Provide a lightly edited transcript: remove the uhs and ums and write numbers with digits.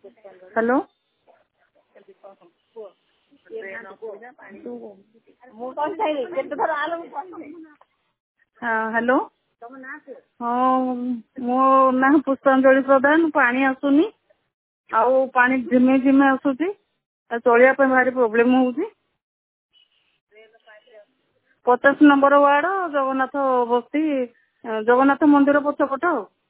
Hello hello ହଁ ମୋ ନାଁ ପୁଷ୍ପାଞ୍ଜଳି ପ୍ରଧାନ। ପାଣି ଆସୁନି, ଆଉ ପାଣି ଝିମେ ଝିମେ ଆସୁଛି, ଆଉ ଚଳିବା ପାଇଁ ଭାରି ପ୍ରୋବ୍ଲେମ ହଉଛି। 50 ନମ୍ବର ୱାର୍ଡ, ଜଗନ୍ନାଥ ବସ୍ତି, ଜଗନ୍ନାଥ ମନ୍ଦିର ପଛପଟ ଆଉ